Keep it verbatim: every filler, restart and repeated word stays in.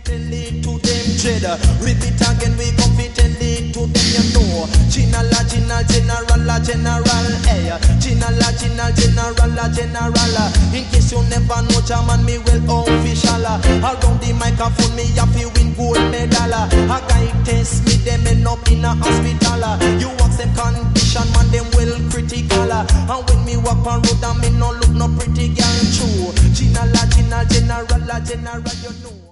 Tell it to them, dread. Repeat again, we come fi tell it to them, you know. Chinala, Chinal, General, General, eh. Chinala, Chinal, General, General. In case you never know, German, me well official. Around the microphone, me have to win gold medal. A guy test me, them end up in a hospital. You ask them condition, man, them well critical. And when me walk on road, and me no look no pretty girl true. Chinala, Chinal, General, General, you know.